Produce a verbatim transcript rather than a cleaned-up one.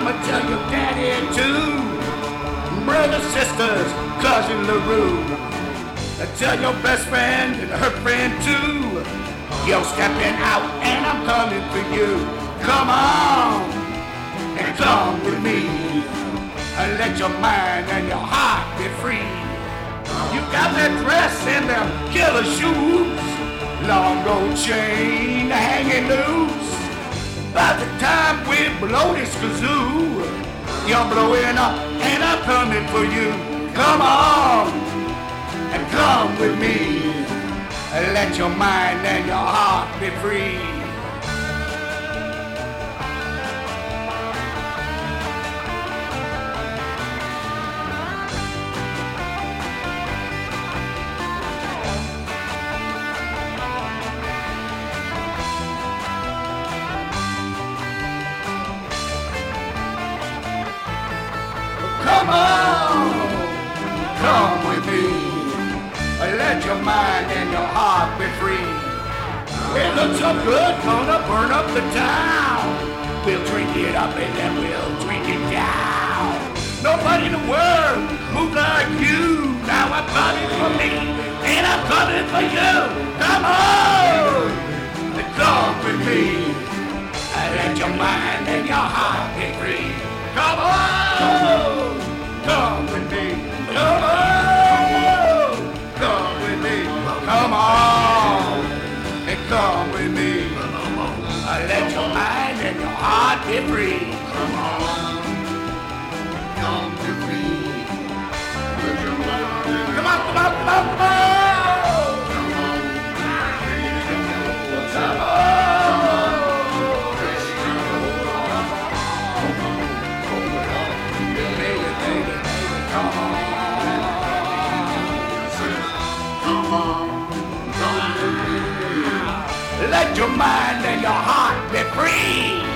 mama, tell your daddy too. Brothers, sisters, cousin LaRue. Tell your best friend and her friend too. You're stepping out and I'm coming for you. Come on and come with me. And let your mind and your heart be free. You got that dress and them killer shoes, long gold chain hanging loose. By the time we blow this kazoo, you're blowing up and I'm coming for you. Come on and come with me. And let your mind and your heart be free. Come on, come with me. Let your mind and your heart be free. It looks so good, gonna burn up the town. We'll drink it up and then we'll drink it down. Nobody in the world moves like you. Now I'm coming for me and I'm coming for you. Come on, come with me. Let your mind and your heart be free. Come on, come with me. Come on. Come on, and come with me. Let your mind and your heart be free. Come on, come with me. Come on, come on, come on, come on. Come on. Baby, baby, come on. Come on. Let your mind and your heart be free.